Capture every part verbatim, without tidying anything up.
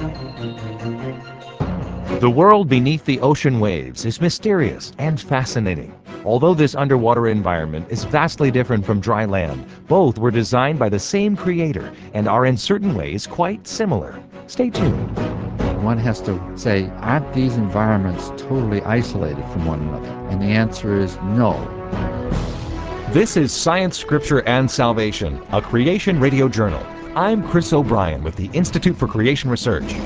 The world beneath the ocean waves is mysterious and fascinating. Although this underwater environment is vastly different from dry land, both were designed by the same creator and are in certain ways quite similar. Stay tuned. One has to say, aren't these environments totally isolated from one another? And the answer is no. This is Science, Scripture, and Salvation, a Creation Radio Journal. I'm Chris O'Brien with the Institute for Creation Research.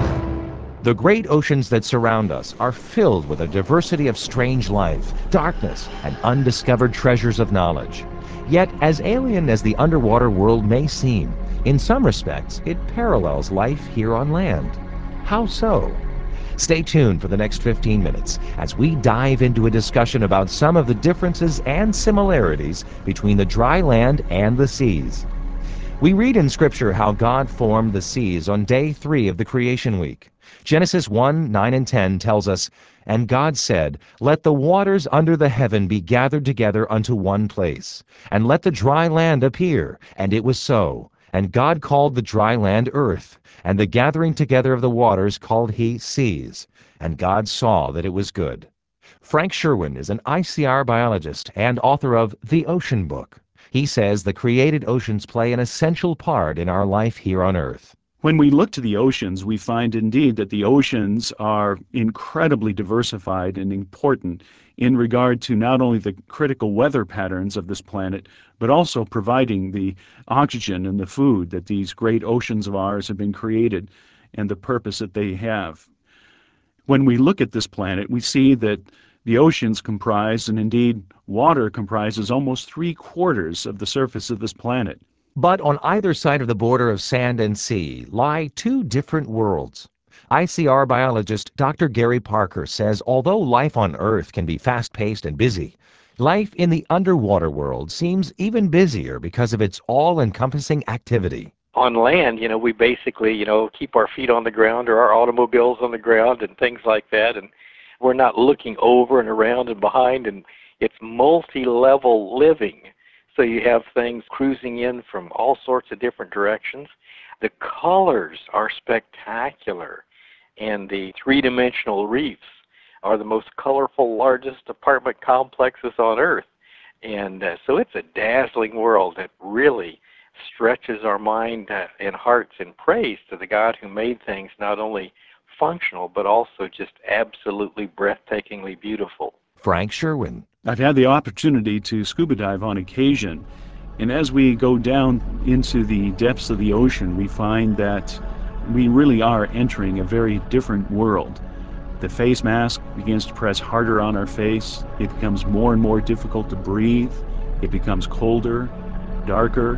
The great oceans that surround us are filled with a diversity of strange life, darkness, and undiscovered treasures of knowledge. Yet, as alien as the underwater world may seem, in some respects, it parallels life here on land. How so? Stay tuned for the next fifteen minutes as we dive into a discussion about some of the differences and similarities between the dry land and the seas. We read in Scripture how God formed the seas on day three of the creation week. Genesis one, nine and ten tells us, "And God said, Let the waters under the heaven be gathered together unto one place, and let the dry land appear. And it was so. And God called the dry land earth, and the gathering together of the waters called he seas. And God saw that it was good." Frank Sherwin is an I C R biologist and author of The Ocean Book. He says the created oceans play an essential part in our life here on Earth. When we look to the oceans, we find indeed that the oceans are incredibly diversified and important in regard to not only the critical weather patterns of this planet, but also providing the oxygen and the food that these great oceans of ours have been created and the purpose that they have. When we look at this planet, we see that the oceans comprise, and indeed water comprises, almost three quarters of the surface of this planet. But on either side of the border of sand and sea lie two different worlds. I C R biologist Doctor Gary Parker says although life on Earth can be fast-paced and busy, life in the underwater world seems even busier because of its all-encompassing activity. On land, you know, we basically, you know, keep our feet on the ground or our automobiles on the ground and things like that, and we're not looking over and around and behind, and it's multi-level living. So you have things cruising in from all sorts of different directions. The colors are spectacular, and the three-dimensional reefs are the most colorful, largest apartment complexes on Earth. And uh, so it's a dazzling world that really stretches our mind uh, and hearts in praise to the God who made things not only functional, but also just absolutely breathtakingly beautiful. Frank Sherwin. I've had the opportunity to scuba dive on occasion, and as we go down into the depths of the ocean, we find that we really are entering a very different world. The face mask begins to press harder on our face. It becomes more and more difficult to breathe. It becomes colder, darker,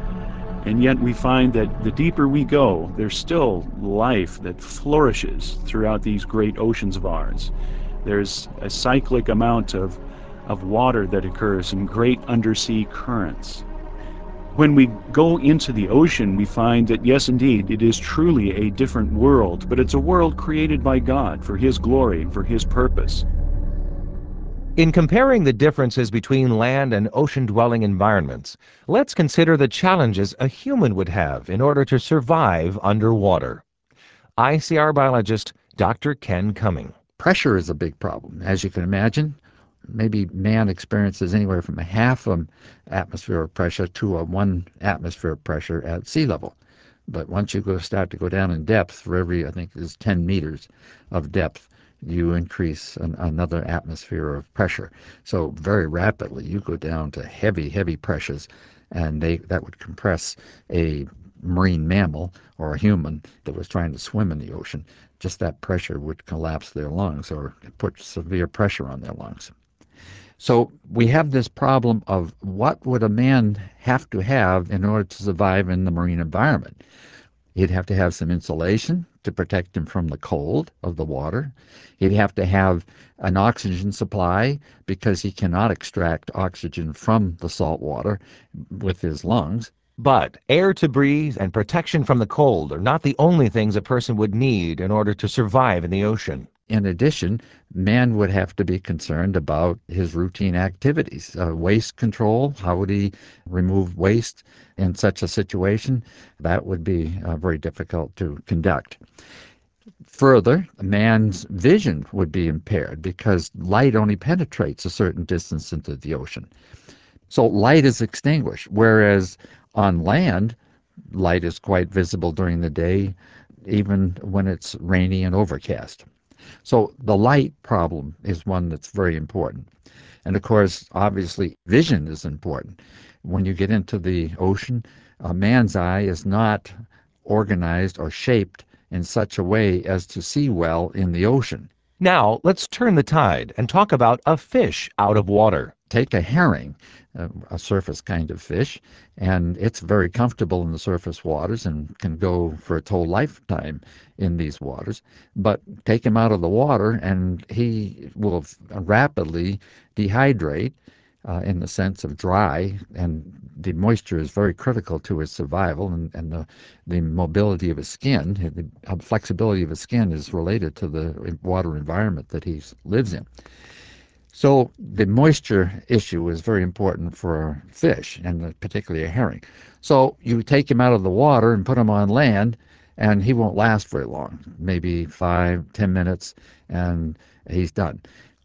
and yet we find that the deeper we go, there's still life that flourishes throughout these great oceans of ours. There's a cyclic amount of of water that occurs in great undersea currents. When we go into the ocean, we find that, yes, indeed, it is truly a different world, but it's a world created by God for His glory and for His purpose. In comparing the differences between land and ocean-dwelling environments, let's consider the challenges a human would have in order to survive underwater. I C R biologist Doctor Ken Cumming. Pressure is a big problem, as you can imagine. Maybe man experiences anywhere from a half an atmosphere of pressure to a one atmosphere of pressure at sea level. But once you go start to go down in depth, for every, I think, is ten meters of depth, you increase an, another atmosphere of pressure. So very rapidly, you go down to heavy, heavy pressures, and they that would compress a marine mammal or a human that was trying to swim in the ocean. Just that pressure would collapse their lungs or put severe pressure on their lungs. So we have this problem of what would a man have to have in order to survive in the marine environment? He'd have to have some insulation to protect him from the cold of the water. He'd have to have an oxygen supply because he cannot extract oxygen from the salt water with his lungs. But air to breathe and protection from the cold are not the only things a person would need in order to survive in the ocean. In addition, man would have to be concerned about his routine activities. Uh, waste control, how would he remove waste in such a situation? That would be uh, very difficult to conduct. Further, man's vision would be impaired because light only penetrates a certain distance into the ocean. So light is extinguished, whereas on land, light is quite visible during the day, even when it's rainy and overcast. So the light problem is one that's very important. And of course, obviously, vision is important. When you get into the ocean, a man's eye is not organized or shaped in such a way as to see well in the ocean. Now, let's turn the tide and talk about a fish out of water. Take a herring, a, a surface kind of fish, and it's very comfortable in the surface waters and can go for its whole lifetime in these waters. But take him out of the water and he will rapidly dehydrate uh, in the sense of dry, and the moisture is very critical to his survival, and, and the, the mobility of his skin, the uh, flexibility of his skin is related to the water environment that he lives in. So the moisture issue is very important for fish, and particularly a herring. So you take him out of the water and put him on land, and he won't last very long, maybe five, ten minutes, and he's done.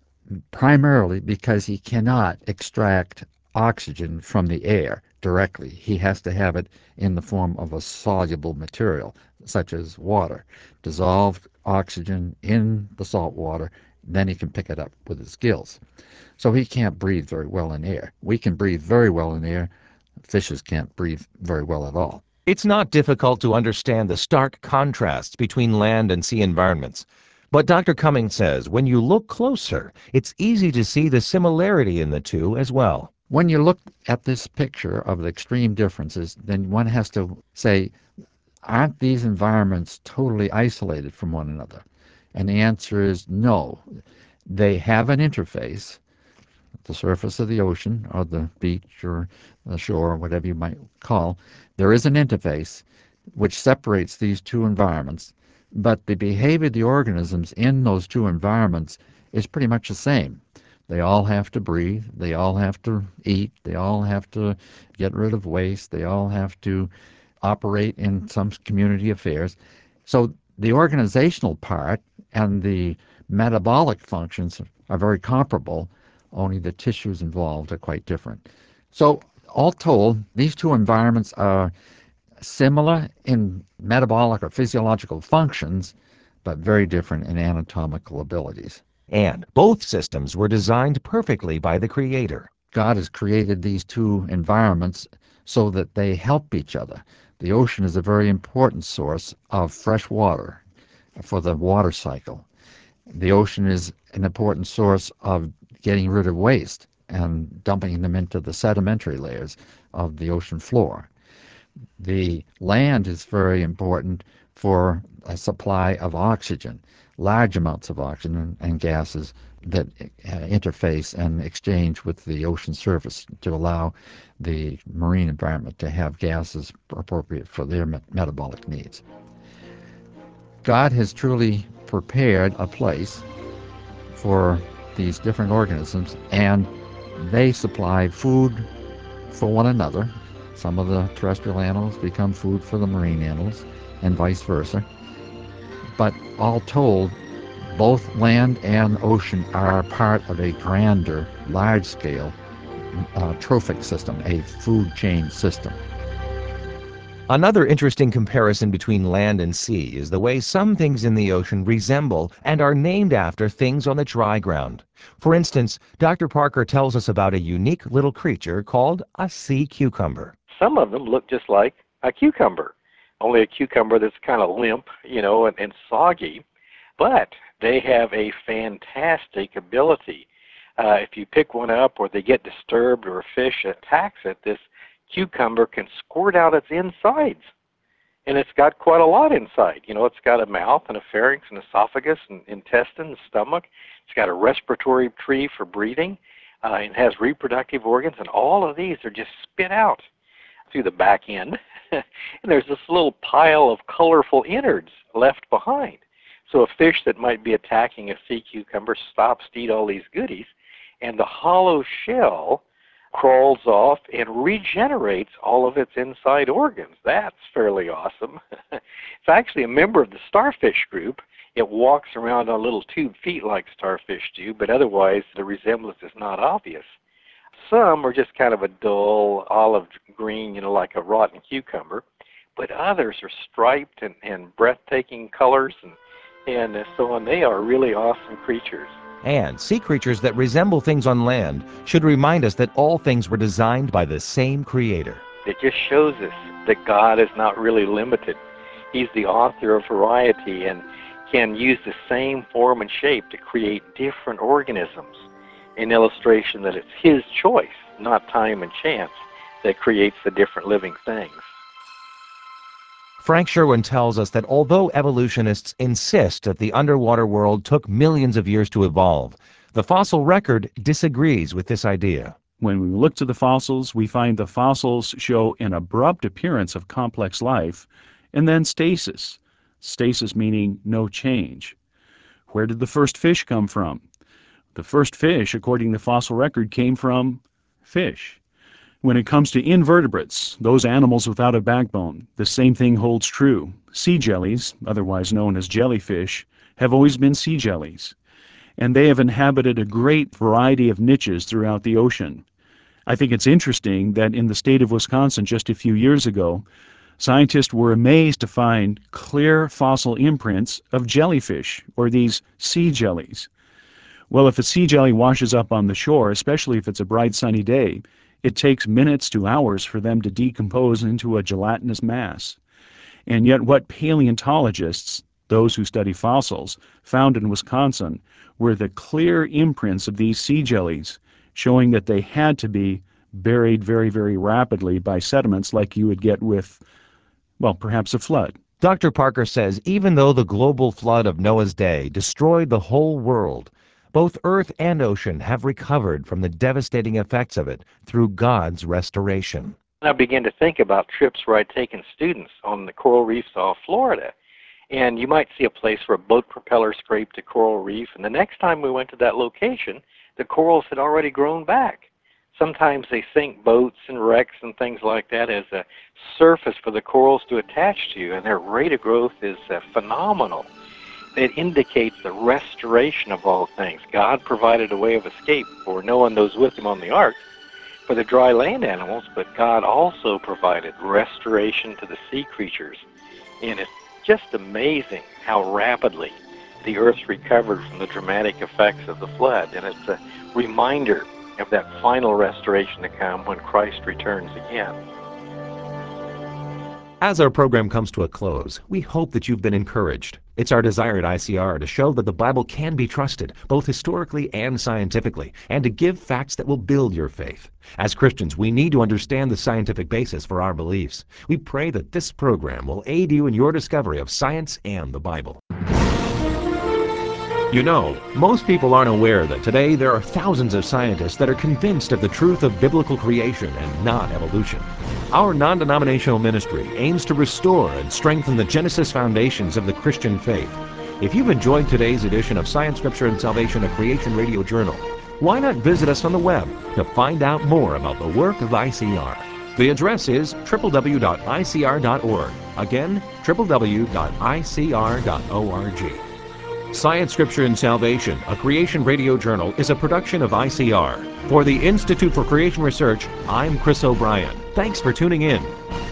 Primarily because he cannot extract oxygen from the air directly. He has to have it in the form of a soluble material, such as water, dissolved oxygen in the salt water, then he can pick it up with his gills. So he can't breathe very well in air. We can breathe very well in air. Fishes can't breathe very well at all. It's not difficult to understand the stark contrasts between land and sea environments. But Doctor Cummings says when you look closer, it's easy to see the similarity in the two as well. When you look at this picture of the extreme differences, then one has to say, aren't these environments totally isolated from one another? And the answer is no. They have an interface, the surface of the ocean or the beach or the shore, or whatever you might call. There is an interface which separates these two environments, but the behavior of the organisms in those two environments is pretty much the same. They all have to breathe, they all have to eat, they all have to get rid of waste, they all have to operate in some community affairs. So the organizational part and the metabolic functions are very comparable, only the tissues involved are quite different. So all told, these two environments are similar in metabolic or physiological functions, but very different in anatomical abilities. And both systems were designed perfectly by the Creator. God has created these two environments so that they help each other. The ocean is a very important source of fresh water for the water cycle. The ocean is an important source of getting rid of waste and dumping them into the sedimentary layers of the ocean floor. The land is very important for a supply of oxygen, large amounts of oxygen and gases that uh, interface and exchange with the ocean surface to allow the marine environment to have gases appropriate for their me- metabolic needs. God has truly prepared a place for these different organisms, and they supply food for one another. Some of the terrestrial animals become food for the marine animals, and vice versa. But all told, both land and ocean are part of a grander, large-scale uh, trophic system, a food chain system. Another interesting comparison between land and sea is the way some things in the ocean resemble and are named after things on the dry ground. For instance, Doctor Parker tells us about a unique little creature called a sea cucumber. Some of them look just like a cucumber, only a cucumber that's kind of limp, you know, and, and soggy, but they have a fantastic ability. Uh, if you pick one up or they get disturbed or a fish attacks it, this cucumber can squirt out its insides. And it's got quite a lot inside. You know, it's got a mouth and a pharynx and esophagus and intestine, stomach. It's got a respiratory tree for breathing. Uh, it has reproductive organs, and all of these are just spit out through the back end. And there's this little pile of colorful innards left behind. So a fish that might be attacking a sea cucumber stops to eat all these goodies, and the hollow shell crawls off and regenerates all of its inside organs. That's fairly awesome. It's actually a member of the starfish group. It walks around on little tube feet like starfish do, but otherwise the resemblance is not obvious. Some are just kind of a dull olive green, you know, like a rotten cucumber, but others are striped and, and breathtaking colors and, and so on. They are really awesome creatures. And sea creatures that resemble things on land should remind us that all things were designed by the same Creator. It just shows us that God is not really limited. He's the author of variety and can use the same form and shape to create different organisms. An illustration that it's His choice, not time and chance, that creates the different living things. Frank Sherwin tells us that although evolutionists insist that the underwater world took millions of years to evolve, the fossil record disagrees with this idea. When we look to the fossils, we find the fossils show an abrupt appearance of complex life, and then stasis. Stasis meaning no change. Where did the first fish come from? The first fish, according to the fossil record, came from fish. When it comes to invertebrates, those animals without a backbone, the same thing holds true. Sea jellies, otherwise known as jellyfish, have always been sea jellies, and they have inhabited a great variety of niches throughout the ocean. I think it's interesting that in the state of Wisconsin just a few years ago, scientists were amazed to find clear fossil imprints of jellyfish, or these sea jellies. Well, if a sea jelly washes up on the shore, especially if it's a bright sunny day, it takes minutes to hours for them to decompose into a gelatinous mass. And yet what paleontologists, those who study fossils, found in Wisconsin were the clear imprints of these sea jellies, showing that they had to be buried very, very rapidly by sediments like you would get with, well, perhaps a flood. Doctor Parker says even though the global flood of Noah's day destroyed the whole world, both earth and ocean have recovered from the devastating effects of it through God's restoration. I began to think about trips where I'd taken students on the coral reefs off Florida. And you might see a place where a boat propeller scraped a coral reef, and the next time we went to that location, the corals had already grown back. Sometimes they sink boats and wrecks and things like that as a surface for the corals to attach to, and their rate of growth is uh, phenomenal. It indicates the restoration of all things. God provided a way of escape for Noah and those with him on the ark for the dry land animals, but God also provided restoration to the sea creatures. And it's just amazing how rapidly the earth recovered from the dramatic effects of the flood. And it's a reminder of that final restoration to come when Christ returns again. As our program comes to a close, we hope that you've been encouraged. It's our desire at I C R to show that the Bible can be trusted, both historically and scientifically, and to give facts that will build your faith. As Christians, we need to understand the scientific basis for our beliefs. We pray that this program will aid you in your discovery of science and the Bible. You know, most people aren't aware that today there are thousands of scientists that are convinced of the truth of biblical creation and not evolution. Our non-denominational ministry aims to restore and strengthen the Genesis foundations of the Christian faith. If you've enjoyed today's edition of Science, Scripture, and Salvation, a Creation Radio Journal, why not visit us on the web to find out more about the work of I C R? The address is w w w dot i c r dot org. Again, w w w dot i c r dot org. Science, Scripture, and Salvation, a Creation Radio Journal, is a production of I C R. For the Institute for Creation Research, I'm Chris O'Brien. Thanks for tuning in.